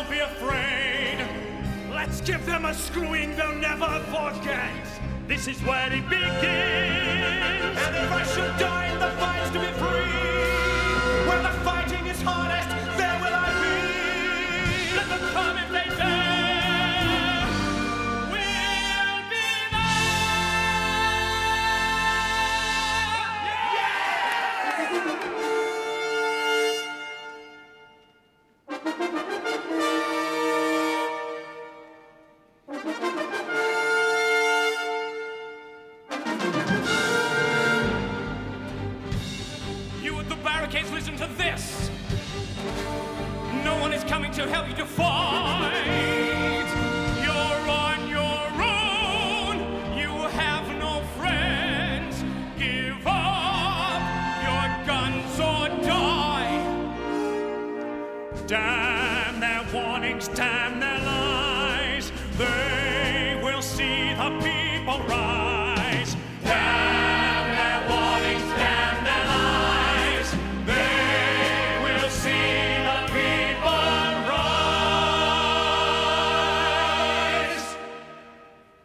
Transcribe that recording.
don't be afraid. Let's give them a screwing they'll never forget. This is where it begins. And if I should die in the fight to be free, where the fighting is hardest, there will I be. Let them come if they dare. We'll be barricades, listen to this. No one is coming to help you to fight. You're on your own. You have no friends. Give up your guns or die. Damn their warnings, damn their lies. They will see the people rise.